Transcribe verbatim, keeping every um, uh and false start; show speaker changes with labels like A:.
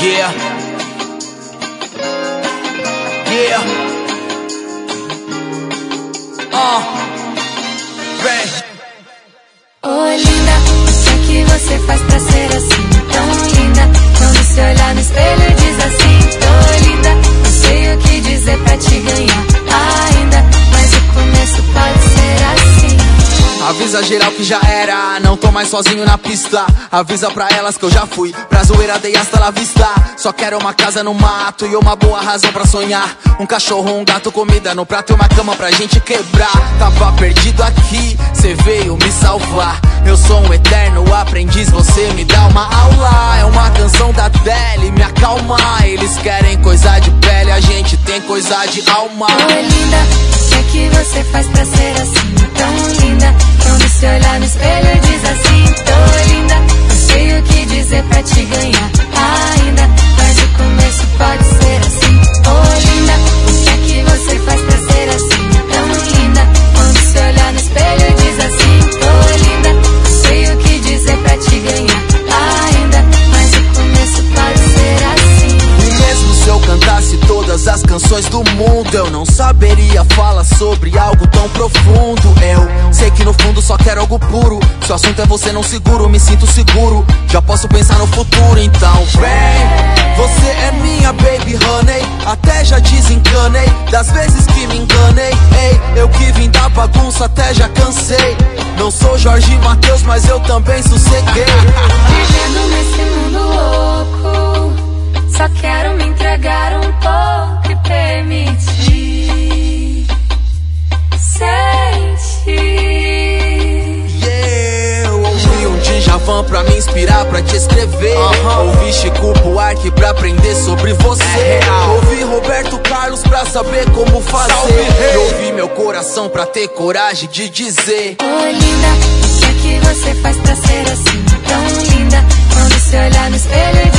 A: Yeah. Yeah. Oh. Vem.
B: Oi, linda, o que é que você faz pra ser assim tão linda? Quando se olhar no espelho diz assim, tô linda. Não sei o que dizer pra te ganhar ainda, mas o começo pode ser assim.
A: Avisa geral que já era, não tô mais sozinho na pista. Avisa pra elas que eu já fui pra zoeira, dei hasta la vista. Só quero uma casa no mato e uma boa razão pra sonhar. Um cachorro, um gato, comida no prato e uma cama pra gente quebrar. Tava perdido aqui, cê veio me salvar. Eu sou um eterno aprendiz, você me dá uma aula. É uma canção da Adele, me acalma. Eles querem coisa de pele, a gente tem coisa de alma.
B: Oi, linda, o que é que você faz pra ser assim tão linda? Quando se olhar no espelho diz assim, tô linda. Não sei o que dizer pra te ganhar ainda, mas o começo pode ser assim. Ô linda, o que é que você faz pra ser assim tão linda? Quando se olhar no espelho diz assim, tô linda. Não sei o que dizer pra te ganhar ainda, mas o começo pode ser assim.
A: E mesmo se eu cantasse todas as canções do mundo, eu não saberia falar sobre algo tão profundo. Eu sei que no fundo só quero algo puro. Se o assunto é você, não seguro, me sinto seguro. Já posso pensar no futuro, então vem. Você é minha baby honey, até já desencanei das vezes que me enganei. Ei, eu que vim da bagunça, até já cansei. Não sou Jorge Mateus, mas eu também sosseguei.
B: Vivendo nesse mundo louco, só quero me entregar um pouco e permitir sentir.
A: Yeah, eu ouvi um Djavan pra me inspirar, pra te escrever. uh-huh. Ouvi Chico Buarque pra aprender sobre você. É, ouvi Roberto Carlos pra saber como fazer. Salve, ouvi meu coração pra ter coragem de dizer.
B: Oi, linda, o que é que você faz pra ser assim tão linda? Quando se olhar no espelho